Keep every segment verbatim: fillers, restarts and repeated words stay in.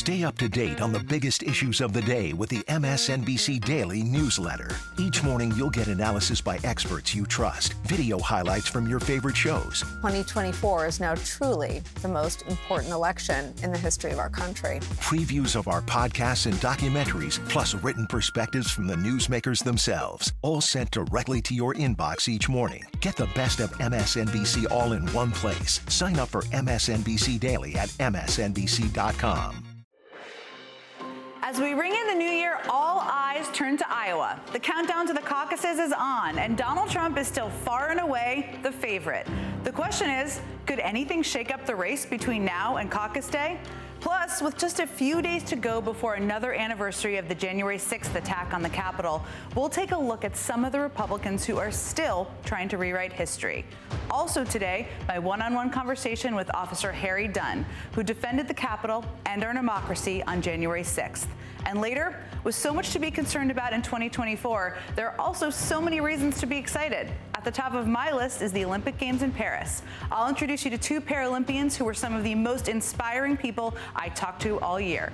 Stay up to date on the biggest issues of the day with the M S N B C Daily newsletter. Each morning, you'll get analysis by experts you trust, video highlights from your favorite shows. twenty twenty-four is now truly the most important election in the history of our country. Previews of our podcasts and documentaries, plus written perspectives from the newsmakers themselves, all sent directly to your inbox each morning. Get the best of M S N B C all in one place. Sign up for M S N B C Daily at M S N B C dot com. As we ring in the new year, all eyes turn to Iowa. The countdown to the caucuses is on, and Donald Trump is still far and away the favorite. The question is, could anything shake up the race between now and caucus day? Plus, with just a few days to go before another anniversary of the January sixth attack on the Capitol, we'll take a look at some of the Republicans who are still trying to rewrite history. Also today, my one-on-one conversation with Officer Harry Dunn, who defended the Capitol and our democracy on January sixth. And later, with so much to be concerned about in twenty twenty-four, there are also so many reasons to be excited. At the top of my list is the Olympic Games in Paris. I'll introduce you to two Paralympians who were some of the most inspiring people I talked to all year.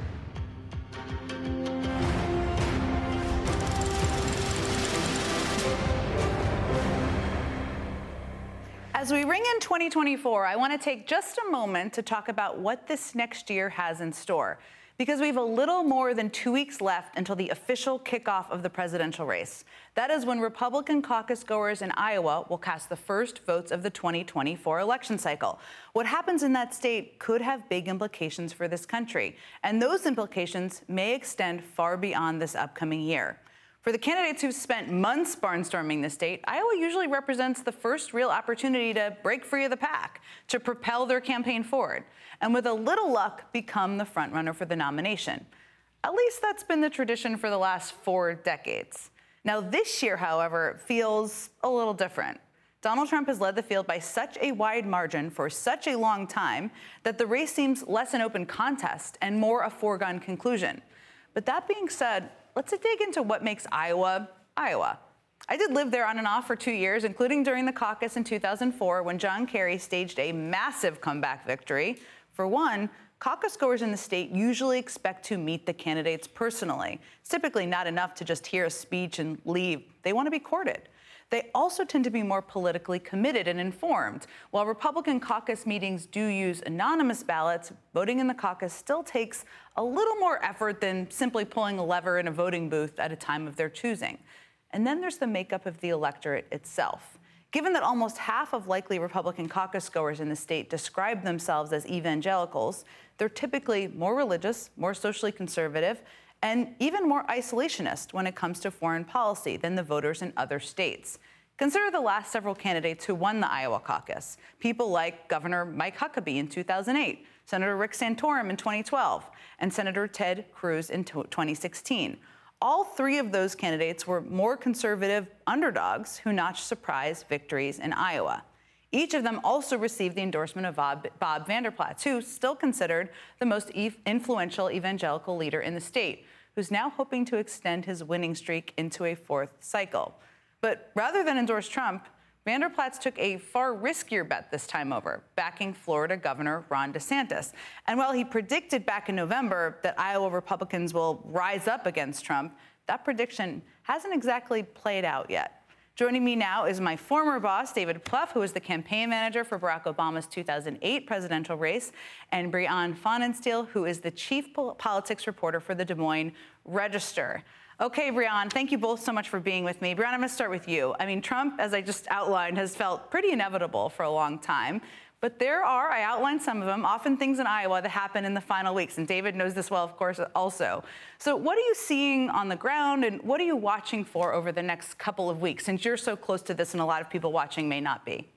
As we ring in twenty twenty-four, I want to take just a moment to talk about what this next year has in store, because we have a little more than two weeks left until the official kickoff of the presidential race. That is when Republican caucus goers in Iowa will cast the first votes of the twenty twenty-four election cycle. What happens in that state could have big implications for this country, and those implications may extend far beyond this upcoming year. For the candidates who've spent months barnstorming the state, Iowa usually represents the first real opportunity to break free of the pack, to propel their campaign forward, and with a little luck, become the frontrunner for the nomination. At least that's been the tradition for the last four decades. Now, this year, however, feels a little different. Donald Trump has led the field by such a wide margin for such a long time that the race seems less an open contest and more a foregone conclusion. But that being said, let's dig into what makes Iowa, Iowa. I did live there on and off for two years, including during the caucus in two thousand four when John Kerry staged a massive comeback victory. For one, caucus goers in the state usually expect to meet the candidates personally. It's typically not enough to just hear a speech and leave. They want to be courted. They also tend to be more politically committed and informed. While Republican caucus meetings do use anonymous ballots, voting in the caucus still takes a little more effort than simply pulling a lever in a voting booth at a time of their choosing. And then there's the makeup of the electorate itself. Given that almost half of likely Republican caucus goers in the state describe themselves as evangelicals, they're typically more religious, more socially conservative, and even more isolationist when it comes to foreign policy than the voters in other states. Consider the last several candidates who won the Iowa caucus. People like Governor Mike Huckabee in two thousand eight, Senator Rick Santorum in twenty twelve, and Senator Ted Cruz in twenty sixteen. All three of those candidates were more conservative underdogs who notched surprise victories in Iowa. Each of them also received the endorsement of Bob, Bob Vander Plaats, who's still considered the most e- influential evangelical leader in the state, who's now hoping to extend his winning streak into a fourth cycle. But rather than endorse Trump, Vander Plaats took a far riskier bet this time over, backing Florida Governor Ron DeSantis. And while he predicted back in November that Iowa Republicans will rise up against Trump, that prediction hasn't exactly played out yet. Joining me now is my former boss, David Plouffe, who was the campaign manager for Barack Obama's two thousand eight presidential race, and Brianne Fahnensteel, who is the chief pol- politics reporter for the Des Moines Register. Okay, Brianne, thank you both so much for being with me. Brianne, I'm going to start with you. I mean, Trump, as I just outlined, has felt pretty inevitable for a long time. But there are, I outlined some of them, often things in Iowa that happen in the final weeks. And David knows this well, of course, also. So what are you seeing on the ground, and what are you watching for over the next couple of weeks, since you're so close to this and a lot of people watching may not be?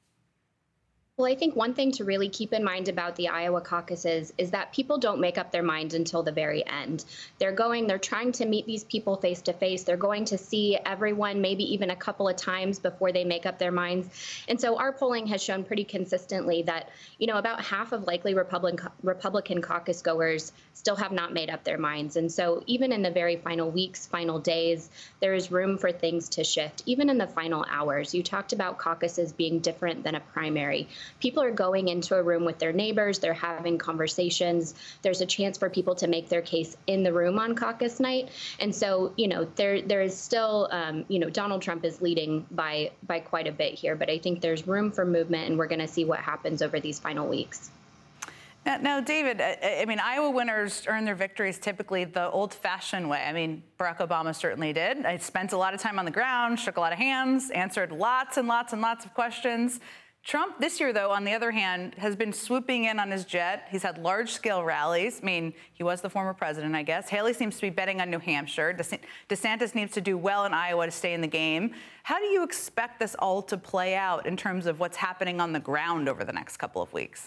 Well, I think one thing to really keep in mind about the Iowa caucuses is that people don't make up their minds until the very end. They're going, they're trying to meet these people face to face. They're going to see everyone maybe even a couple of times before they make up their minds. And so our polling has shown pretty consistently that, you know, about half of likely Republican Republican caucus goers still have not made up their minds. And so even in the very final weeks, final days, there is room for things to shift, even in the final hours. You talked about caucuses being different than a primary. people are going into a room with their neighbors, they're having conversations. There's a chance for people to make their case in the room on caucus night. And so, you know, there there is still, um, you know, Donald Trump is leading by by quite a bit here, but I think there's room for movement, and we're going to see what happens over these final weeks. Now, now, David, I, I mean, Iowa winners earn their victories typically the old-fashioned way. I mean, Barack Obama certainly did. I spent a lot of time on the ground, shook a lot of hands, answered lots and lots and lots of questions. Trump this year, though, on the other hand, has been swooping in on his jet. He's had large-scale rallies. I mean, he was the former president, I guess. Haley seems to be betting on New Hampshire. DeSantis needs to do well in Iowa to stay in the game. How do you expect this all to play out in terms of what's happening on the ground over the next couple of weeks?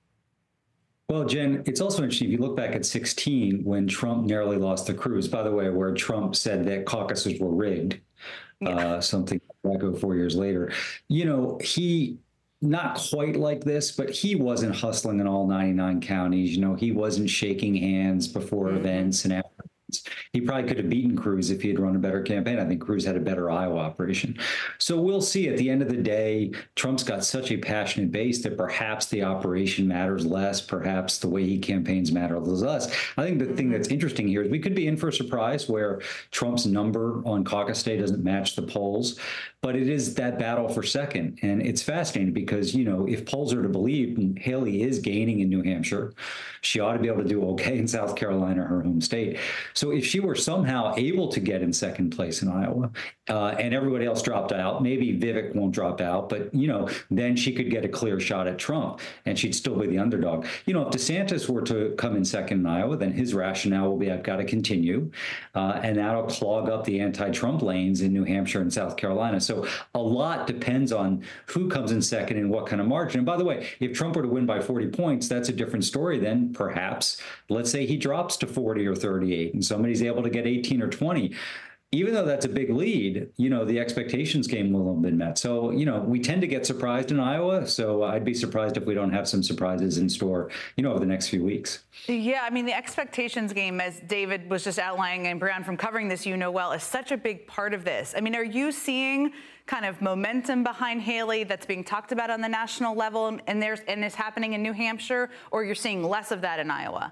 Well, Jen, it's also interesting if you look back at sixteen when Trump narrowly lost to Cruz, by the way, where Trump said that caucuses were rigged, yeah. uh, something like four years later. You know, he not quite like this, but he wasn't hustling in all ninety-nine counties. You know, he wasn't shaking hands before mm-hmm. events and after. He probably could have beaten Cruz if he had run a better campaign. I think Cruz had a better Iowa operation. So we'll see. At the end of the day, Trump's got such a passionate base that perhaps the operation matters less. Perhaps the way he campaigns matters less. I think the thing that's interesting here is we could be in for a surprise where Trump's number on caucus day doesn't match the polls. But it is that battle for second. And it's fascinating because, you know, if polls are to believe, Haley is gaining in New Hampshire. She ought to be able to do okay in South Carolina, her home state. So if she were somehow able to get in second place in Iowa uh, and everybody else dropped out, maybe Vivek won't drop out, but, you know, then she could get a clear shot at Trump and she'd still be the underdog. You know, if DeSantis were to come in second in Iowa, then his rationale will be, I've got to continue. Uh, and that'll clog up the anti-Trump lanes in New Hampshire and South Carolina. So a lot depends on who comes in second and what kind of margin. And by the way, if Trump were to win by forty points, that's a different story then, perhaps. Let's say he drops to forty or thirty-eight and somebody's able to get eighteen or twenty. Even though that's a big lead, you know, the expectations game will have been met. So, you know, we tend to get surprised in Iowa. So I'd be surprised if we don't have some surprises in store, you know, over the next few weeks. Yeah, I mean, the expectations game, as David was just outlining, and Brianne, from covering this, you know well, is such a big part of this. I mean, are you seeing kind of momentum behind Haley that's being talked about on the national level and there's and is happening in New Hampshire, or you're seeing less of that in Iowa?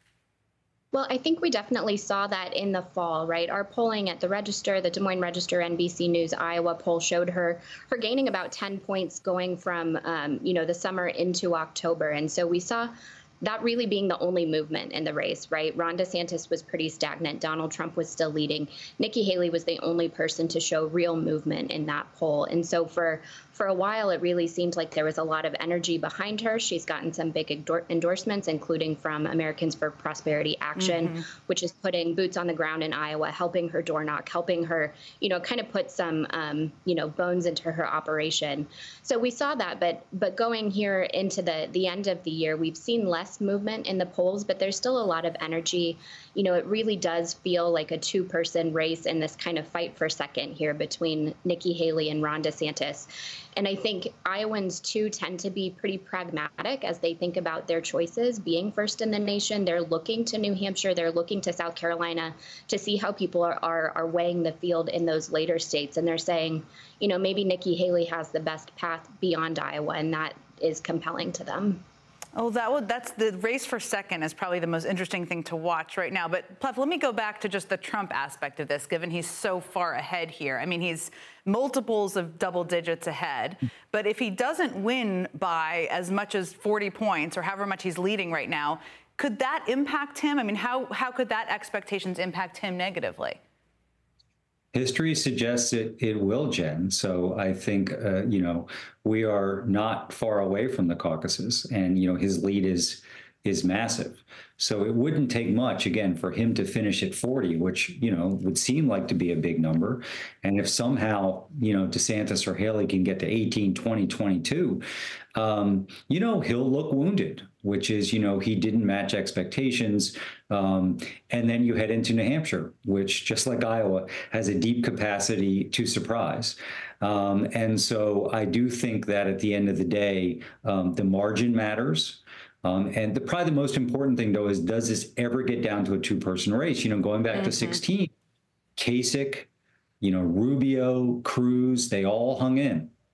Well, I think we definitely saw that in the fall, right? Our polling at the Register, the Des Moines Register, N B C News Iowa poll showed her her gaining about ten points going from, um, you know, the summer into October. And so we saw that really being the only movement in the race, right? Ron DeSantis was pretty stagnant. Donald Trump was still leading. Nikki Haley was the only person to show real movement in that poll. And so for For a while, it really seemed like there was a lot of energy behind her. She's gotten some big endor- endorsements, including from Americans for Prosperity Action, mm-hmm. which is putting boots on the ground in Iowa, helping her door knock, helping her, you know, kind of put some, um, you know, bones into her operation. So we saw that. But but going here into the, the end of the year, we've seen less movement in the polls, but there's still a lot of energy. You know, it really does feel like a two-person race in this kind of fight for second here between Nikki Haley and Ron DeSantis. And I think Iowans, too, tend to be pretty pragmatic as they think about their choices. Being first in the nation, they're looking to New Hampshire, they're looking to South Carolina to see how people are, are, are weighing the field in those later states. And they're saying, you know, maybe Nikki Haley has the best path beyond Iowa, and that is compelling to them. Oh, that would, that's the race for second is probably the most interesting thing to watch right now. But Plef, let me go back to just the Trump aspect of this, given he's so far ahead here. I mean, he's multiples of double digits ahead. But if he doesn't win by as much as forty points or however much he's leading right now, could that impact him? I mean, how, how could that expectations impact him negatively? History suggests it, it will, Jen. So I think, uh, you know, we are not far away from the caucuses, and, you know, his lead is is massive. So it wouldn't take much, again, for him to finish at forty, which, you know, would seem like to be a big number. And if somehow, you know, DeSantis or Haley can get to eighteen, twenty, twenty-two, um, you know, he'll look wounded, which is, you know, he didn't match expectations. Um, and then you head into New Hampshire, which, just like Iowa, has a deep capacity to surprise. Um, and so I do think that at the end of the day, um, the margin matters. Um, and the, probably the most important thing, though, is does this ever get down to a two-person race? You know, going back mm-hmm. to sixteen, Kasich, you know, Rubio, Cruz, they all hung in.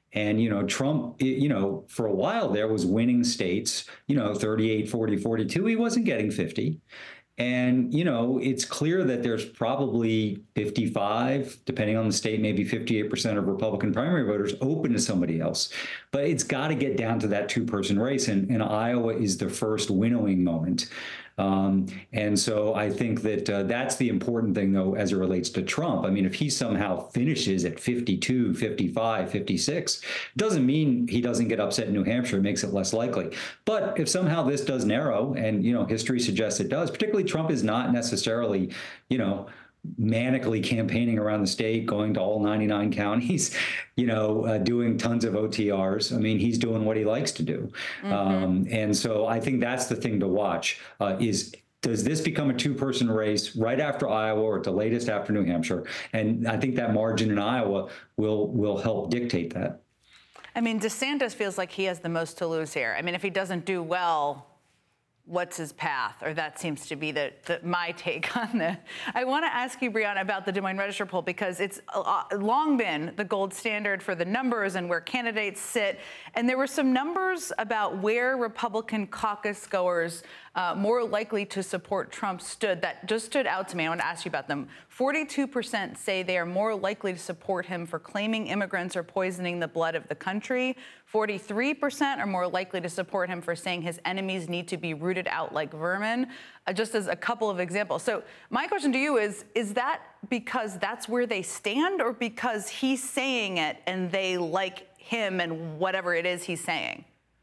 And, you know, Trump, you know, for a while there was winning states, you know, thirty-eight, forty, forty-two. He wasn't getting fifty. And, you know, it's clear that there's probably fifty-five, depending on the state, maybe fifty-eight percent of Republican primary voters open to somebody else. But it's got to get down to that two-person race. And, and Iowa is the first winnowing moment. Um, and so I think that uh, that's the important thing, though, as it relates to Trump. I mean, if he somehow finishes at fifty-two, fifty-five, fifty-six, doesn't mean he doesn't get upset in New Hampshire. It makes it less likely. But if somehow this does narrow, and, you know, history suggests it does, particularly Trump is not necessarily, you know, manically campaigning around the state, going to all ninety-nine counties, you know, uh, doing tons of O T Rs. I mean, he's doing what he likes to do. Mm-hmm. Um, and so I think that's the thing to watch uh, is, does this become a two-person race right after Iowa or at the latest after New Hampshire? And I think that margin in Iowa will will help dictate that. I mean, DeSantis feels like he has the most to lose here. I mean, if he doesn't do well, what's his path? Or that seems to be the, the my take on this. I want to ask you, Brianna, about the Des Moines Register poll, because it's uh, long been the gold standard for the numbers and where candidates sit. And there were some numbers about where Republican caucus goers uh, more likely to support Trump stood that just stood out to me. I want to ask you about them. forty-two percent say they are more likely to support him for claiming immigrants are poisoning the blood of the country. forty-three percent are more likely to support him for saying his enemies need to be rooted out like vermin, uh, just as a couple of examples. So my question to you is, is that because that's where they stand, or because he's saying it and they like him and whatever it is he's saying?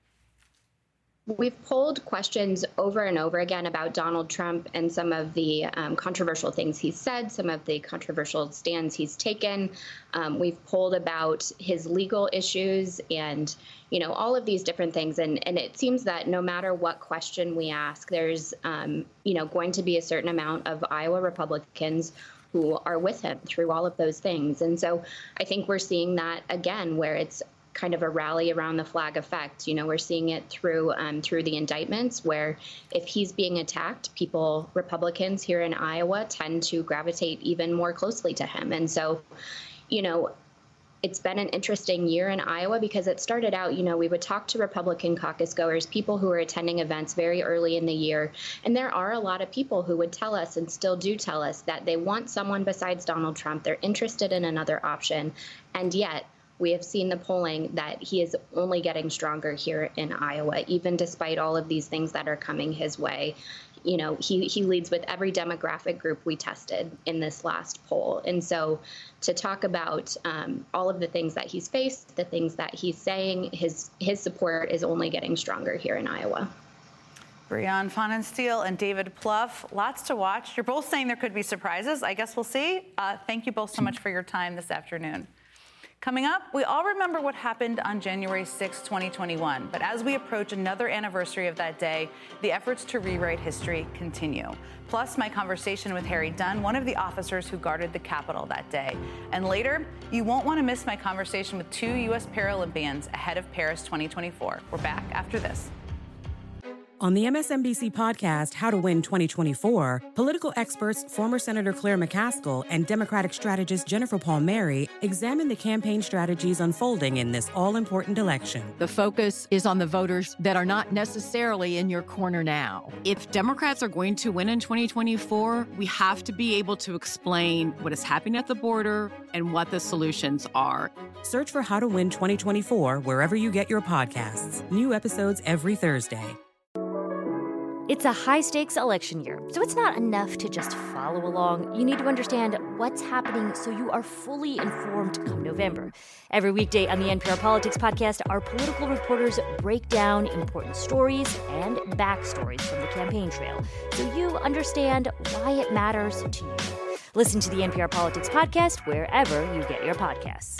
We've polled questions over and over again about Donald Trump and some of the um, controversial things he's said, some of the controversial stands he's taken. Um, we've polled about his legal issues and, you know, all of these different things. And, and it seems that no matter what question we ask, there's, um, you know, going to be a certain amount of Iowa Republicans who are with him through all of those things. And so I think we're seeing that again, where it's kind of a rally around the flag effect. You know, we're seeing it through um, through the indictments, where if he's being attacked, people, Republicans here in Iowa, tend to gravitate even more closely to him. And so, you know, it's been an interesting year in Iowa, because it started out, you know, we would talk to Republican caucus goers, people who were attending events very early in the year. And there are a lot of people who would tell us, and still do tell us, that they want someone besides Donald Trump. They're interested in another option. And yet, we have seen the polling that he is only getting stronger here in Iowa, even despite all of these things that are coming his way. You know, he, he leads with every demographic group we tested in this last poll. And so to talk about um, all of the things that he's faced, the things that he's saying, his his support is only getting stronger here in Iowa. Brianne Pfannenstiel and David Plouffe, lots to watch. You're both saying there could be surprises. I guess we'll see. Uh, thank you both so much for your time this afternoon. Coming up, we all remember what happened on January sixth, twenty twenty-one. But as we approach another anniversary of that day, the efforts to rewrite history continue. Plus, my conversation with Harry Dunn, one of the officers who guarded the Capitol that day. And later, you won't want to miss my conversation with two U S Paralympians ahead of Paris twenty twenty-four. We're back after this. On the M S N B C podcast, How to Win twenty twenty-four, political experts, former Senator Claire McCaskill and Democratic strategist Jennifer Palmieri examine the campaign strategies unfolding in this all-important election. The focus is on the voters that are not necessarily in your corner now. If Democrats are going to win in twenty twenty-four, we have to be able to explain what is happening at the border and what the solutions are. Search for How to Win twenty twenty-four wherever you get your podcasts. New episodes every Thursday. It's a high-stakes election year, so it's not enough to just follow along. You need to understand what's happening so you are fully informed come November. Every weekday on the N P R Politics Podcast, our political reporters break down important stories and backstories from the campaign trail, so you understand why it matters to you. Listen to the N P R Politics Podcast wherever you get your podcasts.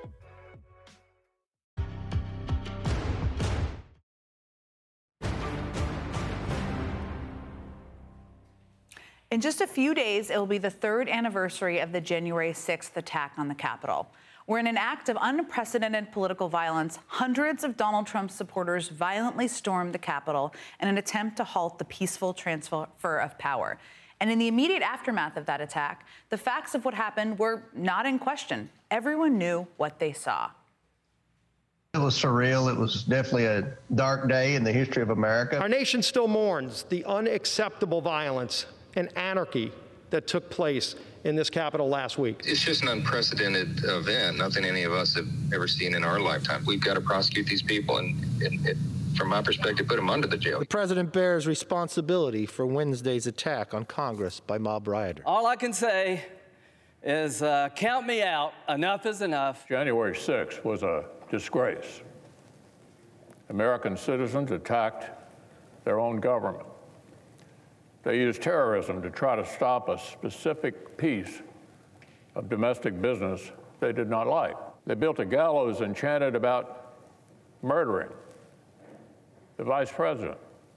In just a few days, it will be the third anniversary of the January sixth attack on the Capitol, where in an act of unprecedented political violence, hundreds of Donald Trump supporters violently stormed the Capitol in an attempt to halt the peaceful transfer of power. And in the immediate aftermath of that attack, the facts of what happened were not in question. Everyone knew what they saw. It was surreal. It was definitely a dark day in the history of America. Our nation still mourns the unacceptable violence and anarchy that took place in this Capitol last week. It's just an unprecedented event, nothing any of us have ever seen in our lifetime. We've got to prosecute these people and, and, and from my perspective, put them under the jail. The president bears responsibility for Wednesday's attack on Congress by mob rioters. All I can say is uh, count me out. Enough is enough. January sixth was a disgrace. American citizens attacked their own government. They used terrorism to try to stop a specific piece of domestic business they did not like. They built a gallows and chanted about murdering the vice president.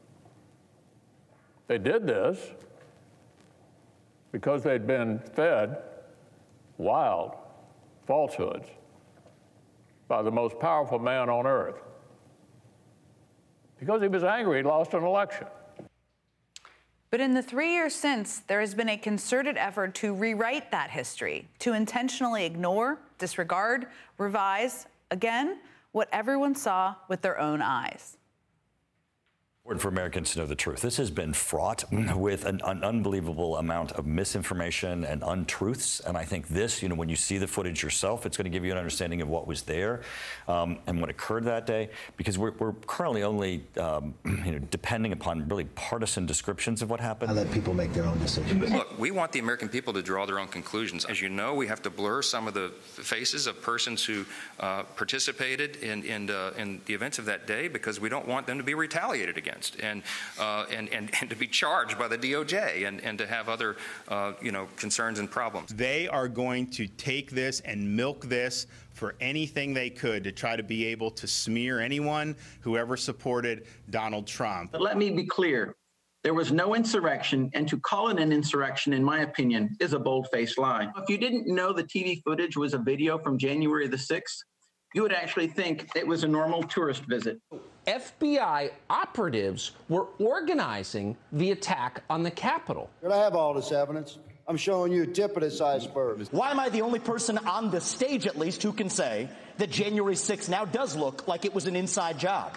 They did this because they'd been fed wild falsehoods by the most powerful man on earth. Because he was angry, he lost an election. But in the three years since, there has been a concerted effort to rewrite that history, to intentionally ignore, disregard, revise, again, what everyone saw with their own eyes. Important for Americans to know the truth. This has been fraught with an, an unbelievable amount of misinformation and untruths. And I think this, you know, when you see the footage yourself, it's going to give you an understanding of what was there um, and what occurred that day. Because we're, we're currently only, um, you know, depending upon really partisan descriptions of what happened. I let people make their own decisions. Look, we want the American people to draw their own conclusions. As you know, we have to blur some of the faces of persons who uh, participated in, in, uh, in the events of that day because we don't want them to be retaliated against. And, uh, and, and, and to be charged by the D O J and, and to have other, uh, you know, concerns and problems. They are going to take this and milk this for anything they could to try to be able to smear anyone who ever supported Donald Trump. But let me be clear. There was no insurrection, and to call it an insurrection, in my opinion, is a bold-faced lie. If you didn't know the T V footage was a video from January the sixth, you would actually think it was a normal tourist visit. F B I operatives were organizing the attack on the Capitol. I have all this evidence. I'm showing you a tip of this iceberg. Why am I the only person on the stage, at least, who can say that January sixth now does look like it was an inside job?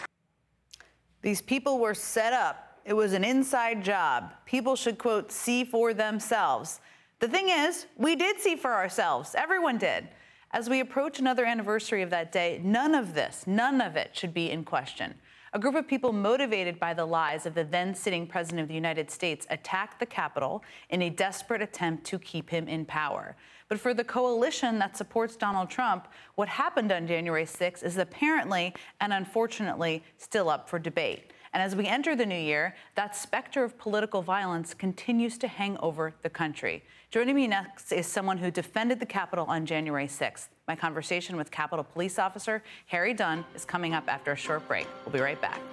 These people were set up. It was an inside job. People should, quote, see for themselves. The thing is, we did see for ourselves. Everyone did. As we approach another anniversary of that day, none of this, none of it should be in question. A group of people motivated by the lies of the then-sitting president of the United States attacked the Capitol in a desperate attempt to keep him in power. But for the coalition that supports Donald Trump, what happened on January sixth is apparently and unfortunately still up for debate. And as we enter the new year, that specter of political violence continues to hang over the country. Joining me next is someone who defended the Capitol on January sixth. My conversation with Capitol Police Officer Harry Dunn is coming up after a short break. We'll be right back.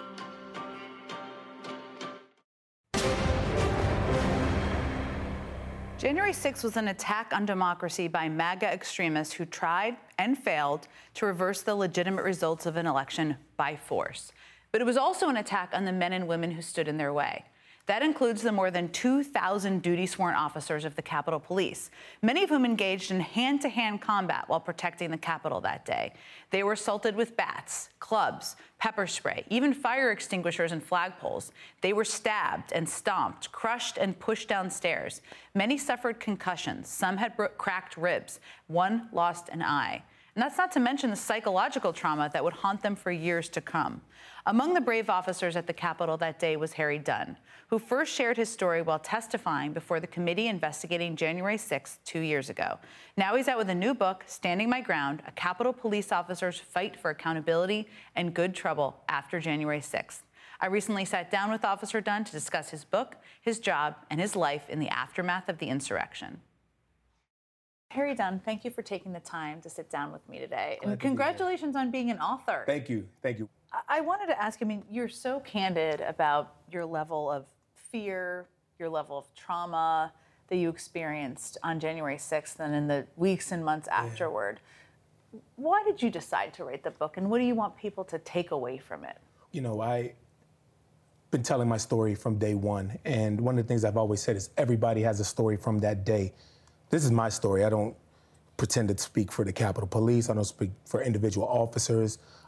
January sixth was an attack on democracy by MAGA extremists who tried and failed to reverse the legitimate results of an election by force. But it was also an attack on the men and women who stood in their way. That includes the more than two thousand duty-sworn officers of the Capitol Police, many of whom engaged in hand-to-hand combat while protecting the Capitol that day. They were assaulted with bats, clubs, pepper spray, even fire extinguishers and flagpoles. They were stabbed and stomped, crushed and pushed downstairs. Many suffered concussions. Some had bro- cracked ribs. One lost an eye. And that's not to mention the psychological trauma that would haunt them for years to come. Among the brave officers at the Capitol that day was Harry Dunn, who first shared his story while testifying before the committee investigating January sixth two years ago. Now he's out with a new book, Standing My Ground, a Capitol Police Officer's Fight for Accountability and Good Trouble After January sixth. I recently sat down with Officer Dunn to discuss his book, his job, and his life in the aftermath of the insurrection. Harry Dunn, thank you for taking the time to sit down with me today. Glad and to congratulations on being an author. Thank you. Thank you. I wanted to ask, I mean, you're so candid about your level of fear, your level of trauma that you experienced on January sixth and in the weeks and months yeah. afterward. Why did you decide to write the book, and what do you want people to take away from it? You know, I've been telling my story from day one, and one of the things I've always said is everybody has a story from that day. This is my story. I don't pretend to speak for the Capitol Police. I don't speak for individual officers.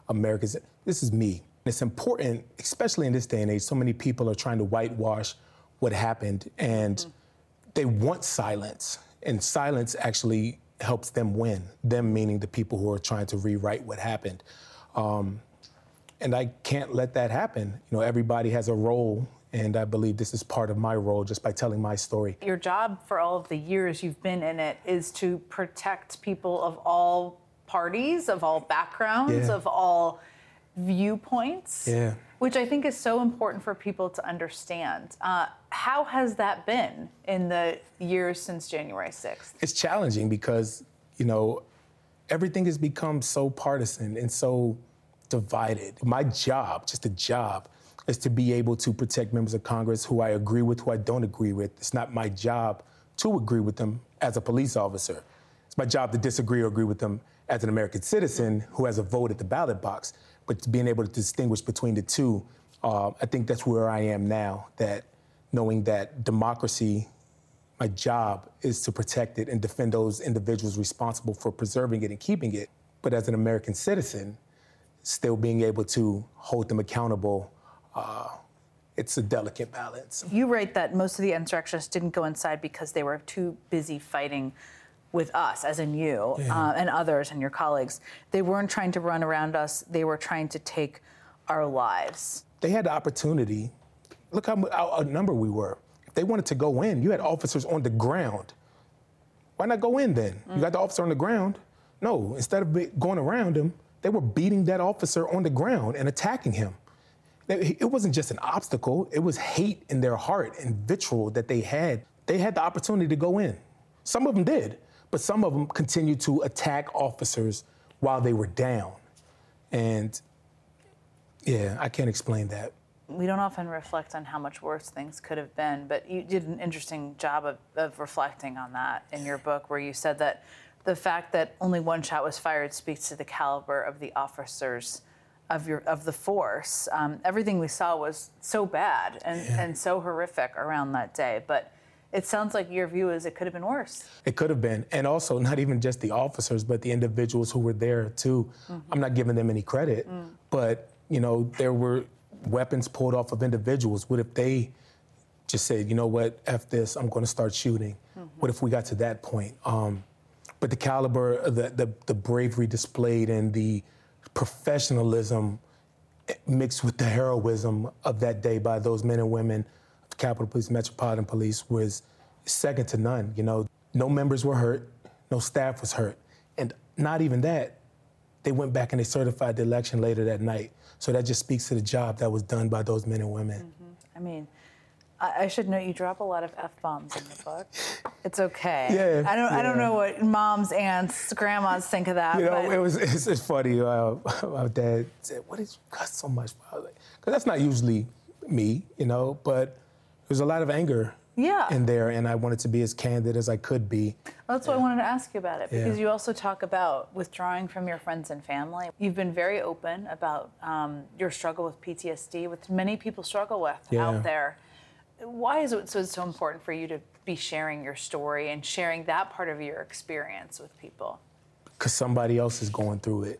Americans. This is me. It's important, especially in this day and age, so many people are trying to whitewash what happened, and mm-hmm. they want silence, and silence actually helps them win, them meaning the people who are trying to rewrite what happened. Um, and I can't let that happen. You know, everybody has a role, and I believe this is part of my role just by telling my story. Your job for all of the years you've been in it is to protect people of all parties, of all backgrounds, Yeah. of all viewpoints, Yeah. which I think is so important for people to understand. Uh, how has that been in the years since January sixth? It's challenging because, you know, everything has become so partisan and so divided. My job, just a job, is to be able to protect members of Congress who I agree with, who I don't agree with. It's not my job to agree with them as a police officer. It's my job to disagree or agree with them as an American citizen who has a vote at the ballot box. But being able to distinguish between the two, uh, I think that's where I am now, that knowing that democracy, my job is to protect it and defend those individuals responsible for preserving it and keeping it. But as an American citizen, still being able to hold them accountable, uh, it's a delicate balance. You write that most of the insurrectionists didn't go inside because they were too busy fighting with us, as in you, Yeah. uh, and others and your colleagues. They weren't trying to run around us. They were trying to take our lives. They had the opportunity. Look how outnumbered we were. If they wanted to go in, you had officers on the ground. Why not go in then? Mm. You got the officer on the ground. No, instead of be- going around him, they were beating that officer on the ground and attacking him. It wasn't just an obstacle. It was hate in their heart and vitriol that they had. They had the opportunity to go in. Some of them did. But some of them continued to attack officers while they were down. And yeah, I can't explain that. We don't often reflect on how much worse things could have been, but you did an interesting job of, of reflecting on that in your book, where you said that the fact that only one shot was fired speaks to the caliber of the officers of your of the force. Um, everything we saw was so bad and, Yeah. and so horrific around that day, but it sounds like your view is it could have been worse. It could have been. And also not even just the officers, but the individuals who were there too. Mm-hmm. I'm not giving them any credit, mm. but you know, there were weapons pulled off of individuals. What if they just said, you know what, F this, I'm gonna start shooting? Mm-hmm. What if we got to that point? Um, but the caliber, the, the, the bravery displayed and the professionalism mixed with the heroism of that day by those men and women, Capitol Police, Metropolitan Police, was second to none. You know, no members were hurt, no staff was hurt. And not even that, they went back and they certified the election later that night. So that just speaks to the job that was done by those men and women. Mm-hmm. I mean, I, I should note you drop a lot of F-bombs in the book. It's okay. Yeah, I don't yeah. I don't know what moms, aunts, grandmas think of that. You know, but it was it's, it's funny. Uh, my dad said, "What did you cuss so much?" Because that's not usually me, you know, but there's a lot of anger yeah. in there, and I wanted to be as candid as I could be. Well, that's why I wanted to ask you about it, because Yeah. you also talk about withdrawing from your friends and family. You've been very open about um, your struggle with P T S D, which many people struggle with Yeah. out there. Why is it so, so important for you to be sharing your story and sharing that part of your experience with people? Because somebody else is going through it.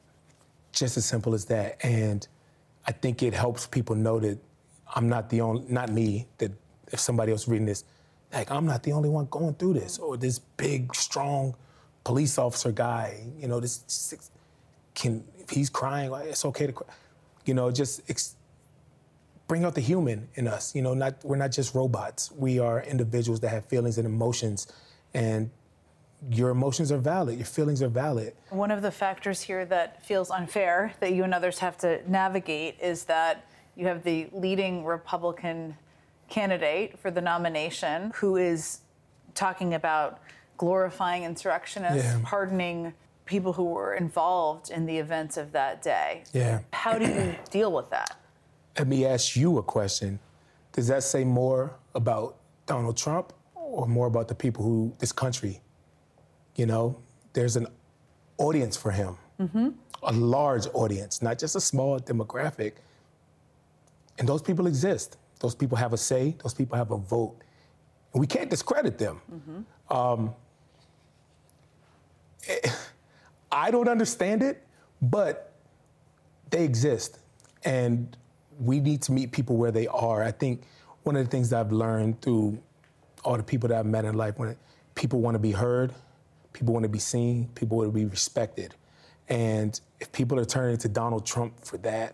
Just as simple as that. And I think it helps people know that I'm not the only, not me, that if somebody else reading this, like, I'm not the only one going through this, or this big, strong police officer guy, you know, this six, can, if he's crying, it's okay to cry. You know, just ex- bring out the human in us. You know, not we're not just robots. We are individuals that have feelings and emotions, and your emotions are valid, your feelings are valid. One of the factors here that feels unfair that you and others have to navigate is that you have the leading Republican candidate for the nomination who is talking about glorifying insurrectionists, Yeah. pardoning people who were involved in the events of that day. Yeah. How do you deal with that? Let me ask you a question. Does that say more about Donald Trump or more about the people who, this country? You know, there's an audience for him, Mm-hmm. a large audience, not just a small demographic. And those people exist. Those people have a say. Those people have a vote. And we can't discredit them. Mm-hmm. Um, it, I don't understand it, but they exist, and we need to meet people where they are. I think one of the things that I've learned through all the people that I've met in life, when people want to be heard, people want to be seen, people want to be respected. And if people are turning to Donald Trump for that,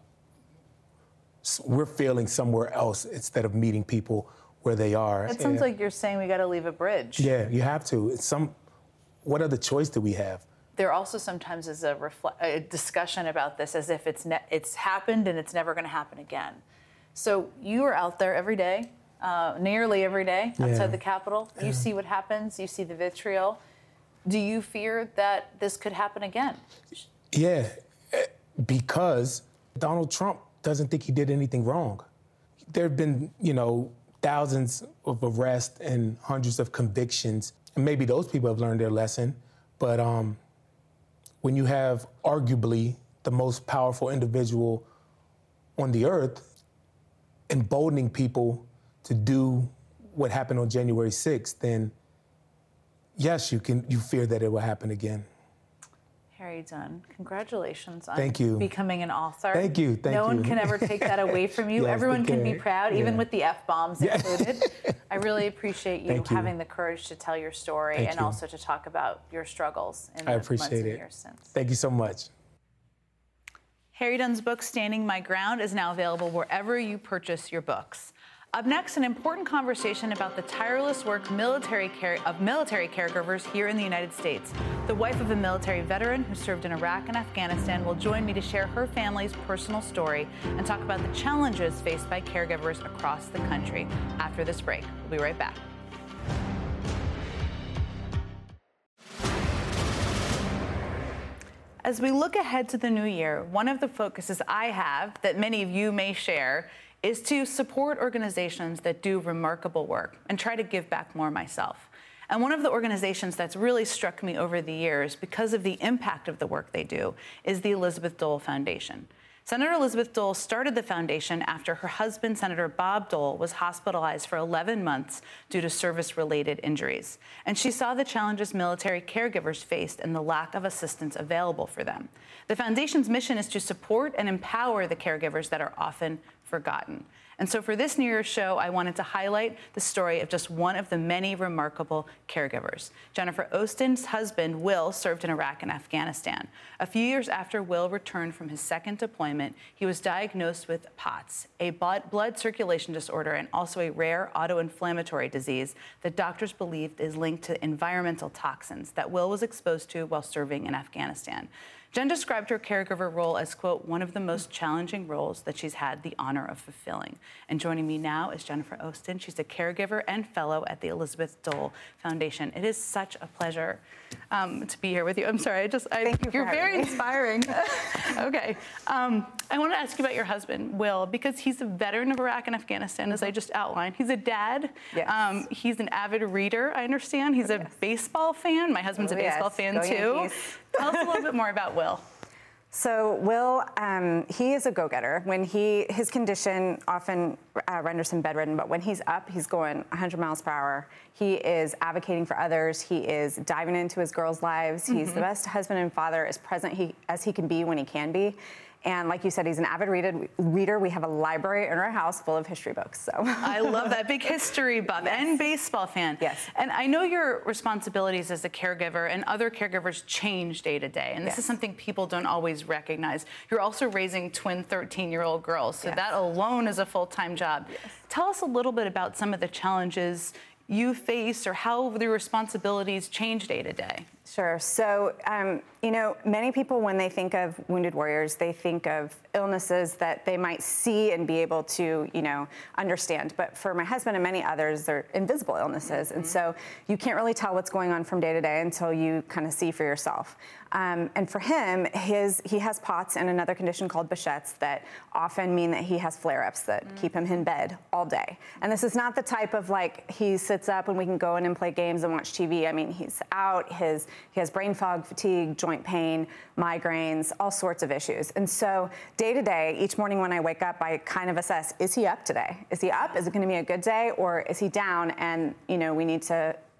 we're failing somewhere else instead of meeting people where they are. It sounds and, like you're saying we got to leave a bridge. Yeah, you have to. It's some. What other choice do we have? There also sometimes is a, refle- a discussion about this as if it's ne- it's happened and it's never going to happen again. So you are out there every day, uh, nearly every day outside yeah. the Capitol. You yeah. see what happens. You see the vitriol. Do you fear that this could happen again? Yeah, because Donald Trump doesn't think he did anything wrong. There have been, you know, thousands of arrests and hundreds of convictions, and maybe those people have learned their lesson. But um, when you have arguably the most powerful individual on the earth emboldening people to do what happened on January sixth, then yes, you can. You fear that it will happen again. Harry Dunn, congratulations on Thank you. becoming an author. Thank you. Thank no you. one can ever take that away from you. Yes, Everyone can be proud, yeah. even with the F-bombs yeah. included. I really appreciate you, Thank you having the courage to tell your story Thank and you. also to talk about your struggles in I the appreciate months and it. years since. Thank you so much. Harry Dunn's book, Standing My Ground, is now available wherever you purchase your books. Up next, an important conversation about the tireless work military care of military caregivers here in the United States. The wife of a military veteran who served in Iraq and Afghanistan will join me to share her family's personal story and talk about the challenges faced by caregivers across the country. After this break, we'll be right back. As we look ahead to the new year, one of the focuses I have that many of you may share is to support organizations that do remarkable work and try to give back more myself. And one of the organizations that's really struck me over the years because of the impact of the work they do is the Elizabeth Dole Foundation. Senator Elizabeth Dole started the foundation after her husband, Senator Bob Dole, was hospitalized for eleven months due to service-related injuries. And she saw the challenges military caregivers faced and the lack of assistance available for them. The foundation's mission is to support and empower the caregivers that are often forgotten. And so for this New Year's show, I wanted to highlight the story of just one of the many remarkable caregivers. Jennifer Ostin's husband, Will, served in Iraq and Afghanistan. A few years after Will returned from his second deployment, he was diagnosed with POTS, a blood circulation disorder and also a rare autoinflammatory disease that doctors believed is linked to environmental toxins that Will was exposed to while serving in Afghanistan. Jen described her caregiver role as, quote, one of the most challenging roles that she's had the honor of fulfilling. And joining me now is Jennifer Ostin. She's a caregiver and fellow at the Elizabeth Dole Foundation. It is such a pleasure um, to be here with you. I'm sorry, I just, I, Thank you for you're very me. inspiring. Okay. Um, I want to ask you about your husband, Will, because he's a veteran of Iraq and Afghanistan, as I just outlined. He's a dad. Yes. Um, he's an avid reader, I understand. He's a yes. baseball fan. My husband's oh, a baseball yes. fan, Go too. Yankees. Tell us a little bit more about Will. So Will, um, he is a go-getter. When he, his condition often uh, renders him bedridden, but when he's up, he's going one hundred miles per hour. He is advocating for others. He is diving into his girls' lives. Mm-hmm. He's the best husband and father, as present he, as he can be when he can be. And like you said, he's an avid reader. reader. We have a library in our house full of history books. So I love that. Big history buff yes. and baseball fan. Yes. And I know your responsibilities as a caregiver and other caregivers change day to day. And this yes. is something people don't always recognize. You're also raising twin thirteen-year-old girls. So yes. that alone is a full-time job. Yes. Tell us a little bit about some of the challenges you face or how the responsibilities change day to day. Sure. So, um, you know, many people, when they think of wounded warriors, they think of illnesses that they might see and be able to, you know, understand. But for my husband and many others, they're invisible illnesses. Mm-hmm. And so you can't really tell what's going on from day to day until you kind of see for yourself. Um, and for him, his he has POTS and another condition called Behçet's that often mean that he has flare-ups that mm-hmm. keep him in bed all day. And this is not the type of, like, he sits up and we can go in and play games and watch T V. I mean, he's out, his he has brain fog, fatigue, joint pain, migraines, all sorts of issues. And so day to day, each morning when I wake up, I kind of assess, is he up today? Is he up? Is it going to be a good day? Or is he down and, you know, we need to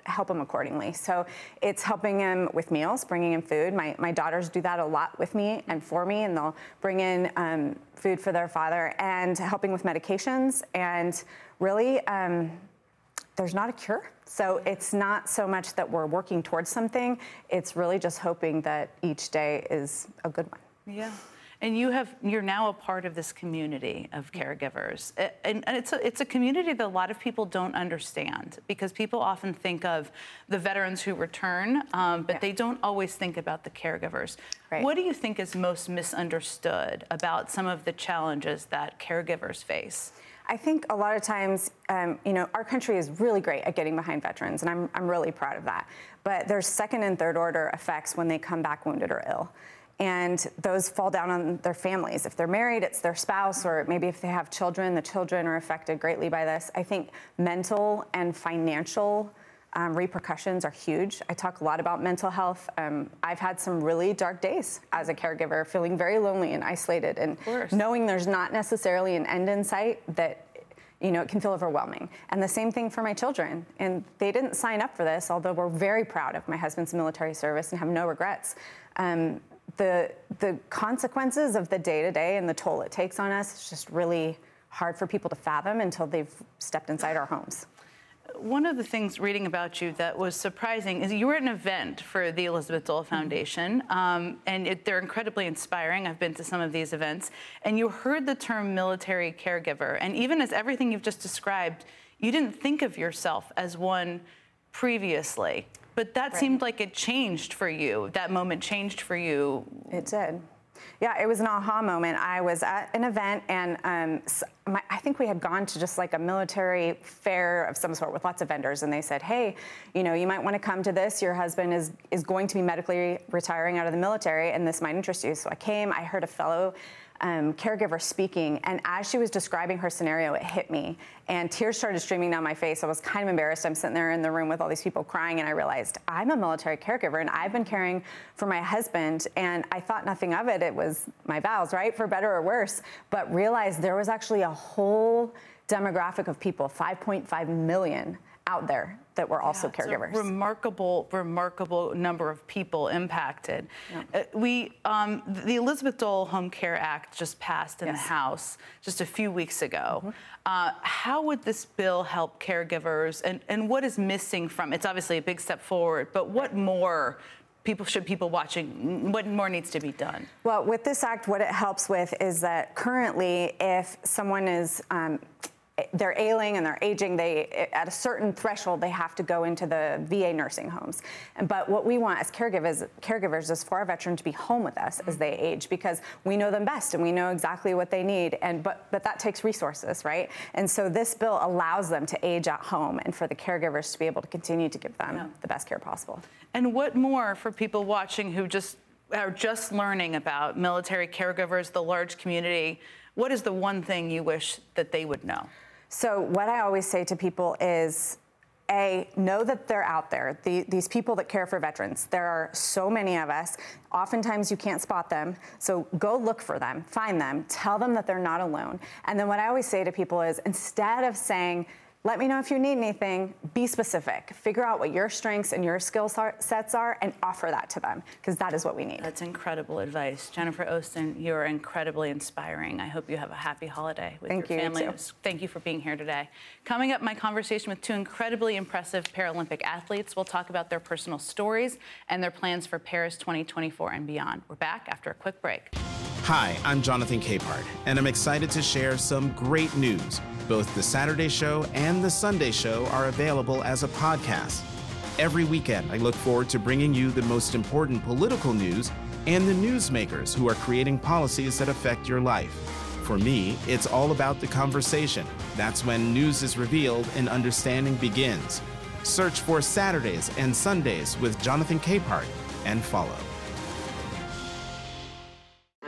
help him accordingly. So it's helping him with meals, bringing in food. My, my daughters do that a lot with me and for me, and they'll bring in um, food for their father, and helping with medications. And really, um, there's not a cure. So it's not so much that we're working towards something, it's really just hoping that each day is a good one. Yeah. And you have, you're now a part of this community of caregivers. And, and it's, a, it's a community that a lot of people don't understand, because people often think of the veterans who return, um, but yeah. they don't always think about the caregivers. Right. What do you think is most misunderstood about some of the challenges that caregivers face? I think a lot of times, um, you know, our country is really great at getting behind veterans, and I'm, I'm really proud of that. But there's second and third order effects when they come back wounded or ill. And those fall down on their families. If they're married, it's their spouse, or maybe if they have children, the children are affected greatly by this. I think mental and financial um, repercussions are huge. I talk a lot about mental health. Um, I've had some really dark days as a caregiver, feeling very lonely and isolated, and knowing there's not necessarily an end in sight, that you know, it can feel overwhelming. And the same thing for my children. And they didn't sign up for this, although we're very proud of my husband's military service and have no regrets. Um, The, the consequences of the day-to-day and the toll it takes on us is just really hard for people to fathom until they've stepped inside our homes. One of the things reading about you that was surprising is you were at an event for the Elizabeth Dole Foundation, um, and it, they're incredibly inspiring. I've been to some of these events, and you heard the term military caregiver, and even as everything you've just described, you didn't think of yourself as one previously. But that right. seemed like it changed for you. That moment changed for you. It did. Yeah, it was an aha moment. I was at an event, and um, my, I think we had gone to just like a military fair of some sort with lots of vendors, and they said, hey, you know, you might want to come to this. Your husband is, is going to be medically retiring out of the military, and this might interest you. So I came, I heard a fellow Um, caregiver speaking, and as she was describing her scenario, it hit me, and tears started streaming down my face. I was kind of embarrassed. I'm sitting there in the room with all these people crying, and I realized I'm a military caregiver, and I've been caring for my husband, and I thought nothing of it. It was my vows, right, for better or worse, but realized there was actually a whole demographic of people, five point five million out there, that were also yeah, caregivers. It's a remarkable, remarkable number of people impacted. Yeah. Uh, we, um, the Elizabeth Dole Home Care Act just passed in yes. the House just a few weeks ago. Mm-hmm. uh, how would this bill help caregivers, and, and what is missing from, it's obviously a big step forward, but what more people should people watching, what more needs to be done? Well, with this act, what it helps with is that currently, if someone is um, they're ailing and they're aging, they, at a certain threshold, they have to go into the V A nursing homes. But what we want as caregivers, caregivers is for our veteran to be home with us mm-hmm. as they age, because we know them best and we know exactly what they need. And but but that takes resources, right? And so this bill allows them to age at home, and for the caregivers to be able to continue to give them yeah. the best care possible. And what more for people watching who just are just learning about military caregivers, the large community? What is the one thing you wish that they would know? So what I always say to people is, A, know that they're out there. The, these people that care for veterans, there are so many of us. Oftentimes you can't spot them. So go look for them, find them, tell them that they're not alone. And then what I always say to people is, instead of saying, let me know if you need anything, be specific. Figure out what your strengths and your skill sets are and offer that to them, because that is what we need. That's incredible advice. Jennifer Osteen, you're incredibly inspiring. I hope you have a happy holiday with Thank your family. You too. Thank you for being here today. Coming up, my conversation with two incredibly impressive Paralympic athletes. We'll talk about their personal stories and their plans for Paris twenty twenty-four and beyond. We're back after a quick break. Hi, I'm Jonathan Capehart, and I'm excited to share some great news. Both the Saturday Show and the Sunday Show are available as a podcast. Every weekend, I look forward to bringing you the most important political news and the newsmakers who are creating policies that affect your life. For me, it's all about the conversation. That's when news is revealed and understanding begins. Search for Saturdays and Sundays with Jonathan Capehart and follow.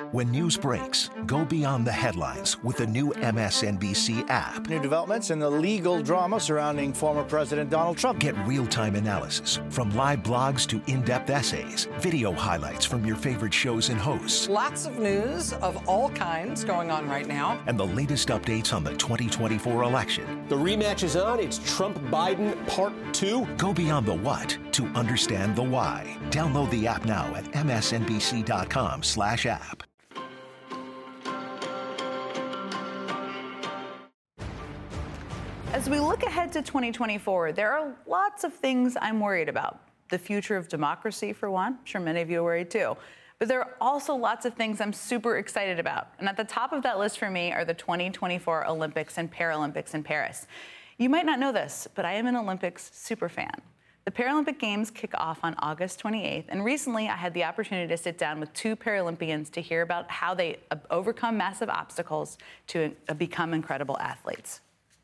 When news breaks, go beyond the headlines with the new M S N B C app. New developments in the legal drama surrounding former President Donald Trump. Get real-time analysis, from live blogs to in-depth essays, video highlights from your favorite shows and hosts, Lots of news of all kinds going on right now. and the latest updates on the twenty twenty-four election. The rematch is on. It's Trump-Biden Part two. Go beyond the what to understand the why. Download the app now at M S N B C dot com slash app. As we look ahead to twenty twenty-four, there are lots of things I'm worried about. The future of democracy, for one. I'm sure many of you are worried, too. But there are also lots of things I'm super excited about. And at the top of that list for me are the twenty twenty-four Olympics and Paralympics in Paris. You might not know this, but I am an Olympics super fan. The Paralympic Games kick off on August twenty-eighth, and recently I had the opportunity to sit down with two Paralympians to hear about how they overcome massive obstacles to become incredible athletes.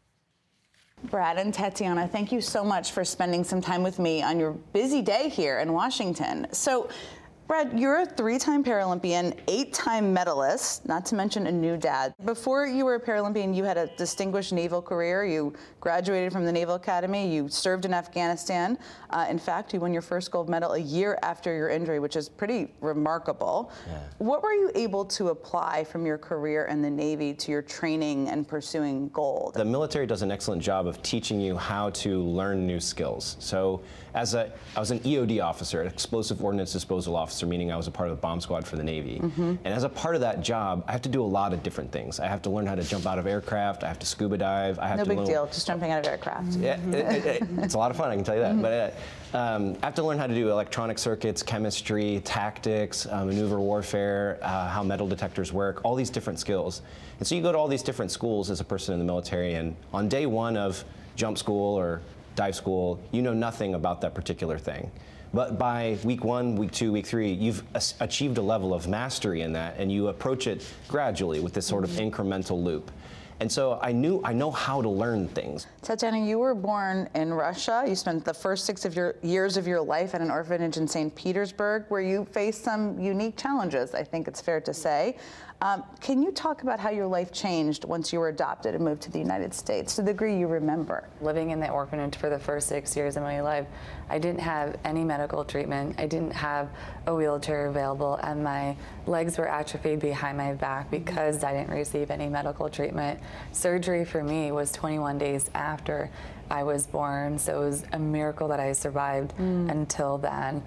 Brad and Tatiana, thank you so much for spending some time with me on your busy day here in Washington. So, Brad, you're a three-time Paralympian, eight-time medalist, not to mention a new dad. Before you were a Paralympian, you had a distinguished naval career. You graduated from the Naval Academy. You served in Afghanistan. Uh, in fact, you won your first gold medal a year after your injury, which is pretty remarkable. Yeah. What were you able to apply from your career in the Navy to your training and pursuing gold? The military does an excellent job of teaching you how to learn new skills. So as a, I was an E O D officer, an explosive ordnance disposal officer, meaning I was a part of the bomb squad for the Navy. Mm-hmm. And as a part of that job, I have to do a lot of different things. I have to learn how to jump out of aircraft. I have to scuba dive. I have no to big learn... deal, just jumping out of aircraft. Yeah, it, it, it, it's a lot of fun, I can tell you that. Mm-hmm. But uh, um, I have to learn how to do electronic circuits, chemistry, tactics, uh, maneuver warfare, uh, how metal detectors work, all these different skills. And so you go to all these different schools as a person in the military, and on day one of jump school or dive school, you know nothing about that particular thing. But by week one, week two, week three, you've achieved a level of mastery in that, and you approach it gradually with this sort of incremental loop. And so I knew, I know how to learn things. Tatiana, you were born in Russia. You spent the first six of your years of your life at an orphanage in Saint Petersburg, where you faced some unique challenges, I think it's fair to say. Um, can you talk about how your life changed once you were adopted and moved to the United States, to the degree you remember? Living in the orphanage for the first six years of my life, I didn't have any medical treatment. I didn't have a wheelchair available, and my legs were atrophied behind my back because I didn't receive any medical treatment. Surgery for me was twenty-one days after I was born, so it was a miracle that I survived mm. until then.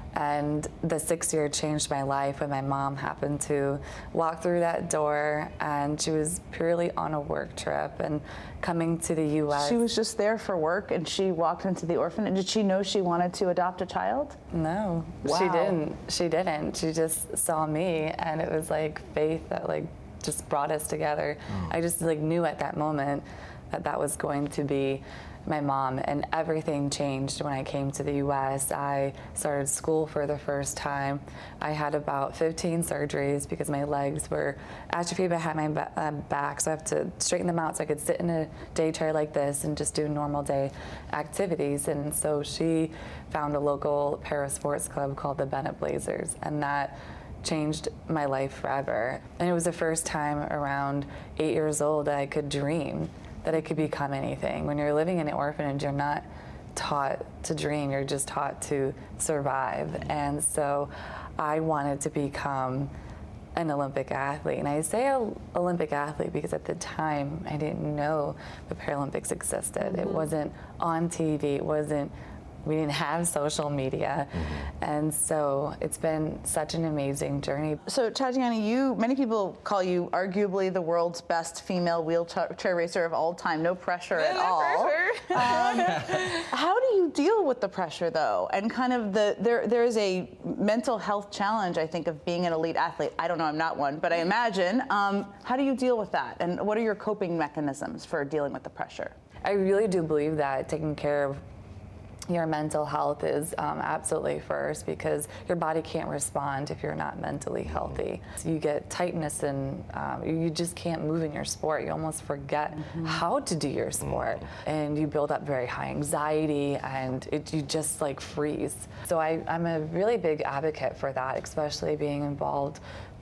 And the sixth year changed my life when my mom happened to walk through that door, and she was purely on a work trip and coming to the U S. She was just there for work, and she walked into the orphanage. Did she know she wanted to adopt a child? No, wow. she didn't. She didn't. She just saw me, and it was like faith that like just brought us together. Oh. I just like knew at that moment that that was going to be my mom, and everything changed when I came to the U S. I started school for the first time. I had about fifteen surgeries because my legs were atrophied behind my ba- uh, back, so I have to straighten them out so I could sit in a day chair like this and just do normal day activities. And so she found a local para sports club called the Bennett Blazers, and that changed my life forever. And it was the first time around eight years old that I could dream that I could become anything. When you're living in an orphanage, you're not taught to dream, you're just taught to survive. And so I wanted to become an Olympic athlete. And I say Olympic athlete because at the time I didn't know the Paralympics existed. Mm-hmm. It wasn't on T V, it wasn't we didn't have social media. Mm-hmm. And so it's been such an amazing journey. So Tatiana, you, many people call you arguably the world's best female wheelchair racer of all time. No pressure at all. Pressure. Um, how do you deal with the pressure though? And kind of the, there, there is a mental health challenge, I think, of being an elite athlete. I don't know, I'm not one, but I imagine. Um, how do you deal with that? And what are your coping mechanisms for dealing with the pressure? I really do believe that taking care of your mental health is um, absolutely first, because your body can't respond if you're not mentally healthy. So you get tightness and um, you just can't move in your sport. You almost forget mm-hmm. how to do your sport, mm-hmm. and you build up very high anxiety, and it, you just like freeze. So I, I'm a really big advocate for that, especially being involved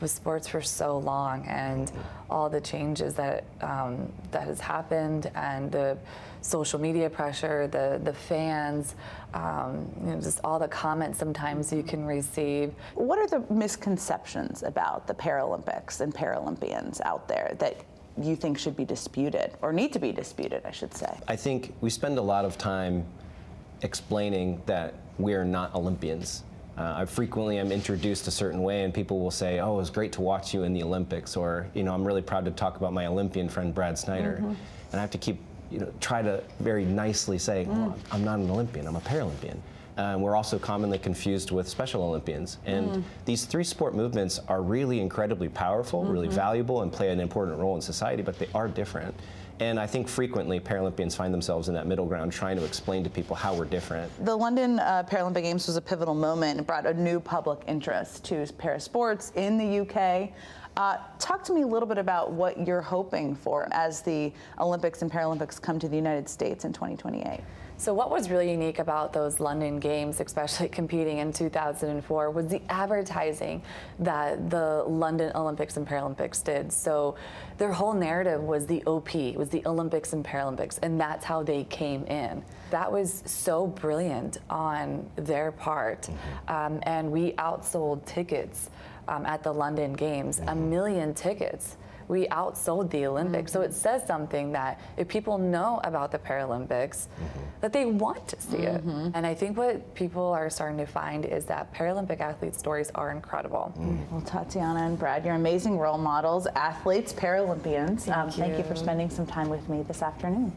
with sports for so long, and all the changes that um, that has happened, and the social media pressure, the the fans, um, you know, just all the comments sometimes you can receive. What are the misconceptions about the Paralympics and Paralympians out there that you think should be disputed, or need to be disputed, I should say? I think we spend a lot of time explaining that we're not Olympians. Uh, I frequently am introduced a certain way, and people will say, oh, it was great to watch you in the Olympics, or, you know, I'm really proud to talk about my Olympian friend Brad Snyder. Mm-hmm. And I have to keep, you know, try to very nicely say, mm. oh, I'm not an Olympian, I'm a Paralympian. Uh, we're also commonly confused with Special Olympians. And mm. these three sport movements are really incredibly powerful, mm-hmm. really valuable, and play an important role in society, but they are different. And I think frequently Paralympians find themselves in that middle ground trying to explain to people how we're different. The London uh, Paralympic Games was a pivotal moment and brought a new public interest to parasports in the U K. Uh, talk to me a little bit about what you're hoping for as the Olympics and Paralympics come to the United States in twenty twenty-eight. So what was really unique about those London Games, especially competing in two thousand four, was the advertising that the London Olympics and Paralympics did. So their whole narrative was the O P, was the Olympics and Paralympics, and that's how they came in. That was so brilliant on their part, um, and we outsold tickets um, at the London Games, a million tickets. We outsold the Olympics. Mm-hmm. So it says something that if people know about the Paralympics, mm-hmm. that they want to see mm-hmm. it. And I think what people are starting to find is that Paralympic athlete stories are incredible. Mm. Well, Tatiana and Brad, you're amazing role models, athletes, Paralympians. Thank, um, you. thank you for spending some time with me this afternoon.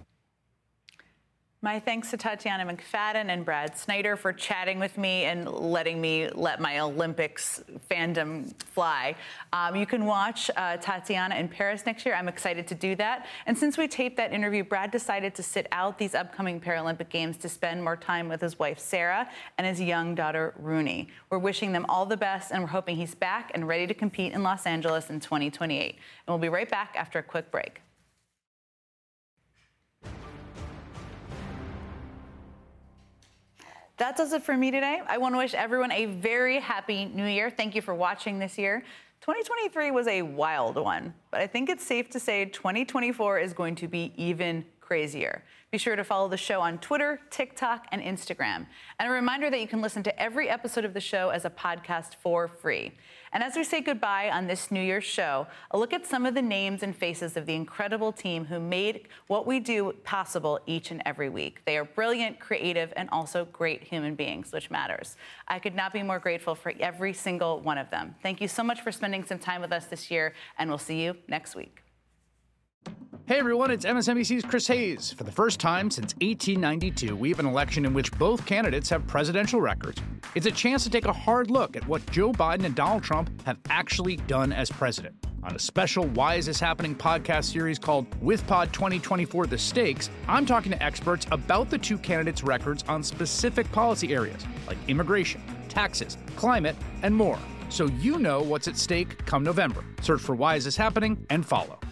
My thanks to Tatiana McFadden and Brad Snyder for chatting with me and letting me let my Olympics fandom fly. Um, you can watch uh, Tatiana in Paris next year. I'm excited to do that. And since we taped that interview, Brad decided to sit out these upcoming Paralympic Games to spend more time with his wife, Sarah, and his young daughter, Rooney. We're wishing them all the best, and we're hoping he's back and ready to compete in Los Angeles in twenty twenty-eight. And we'll be right back after a quick break. That does it for me today. I want to wish everyone a very happy new year. Thank you for watching this year. twenty twenty-three was a wild one, but I think it's safe to say twenty twenty-four is going to be even crazier. Be sure to follow the show on Twitter, TikTok, and Instagram. And a reminder that you can listen to every episode of the show as a podcast for free. And as we say goodbye on this New Year's show, a look at some of the names and faces of the incredible team who made what we do possible each and every week. They are brilliant, creative, and also great human beings, which matters. I could not be more grateful for every single one of them. Thank you so much for spending some time with us this year, and we'll see you next week. Hey everyone, it's M S N B C's Chris Hayes. For the first time since eighteen ninety-two, we have an election in which both candidates have presidential records. It's a chance to take a hard look at what Joe Biden and Donald Trump have actually done as president. On a special Why Is This Happening podcast series called WithPod twenty twenty-four The Stakes, I'm talking to experts about the two candidates' records on specific policy areas like immigration, taxes, climate, and more. So you know what's at stake come November. Search for Why Is This Happening and follow.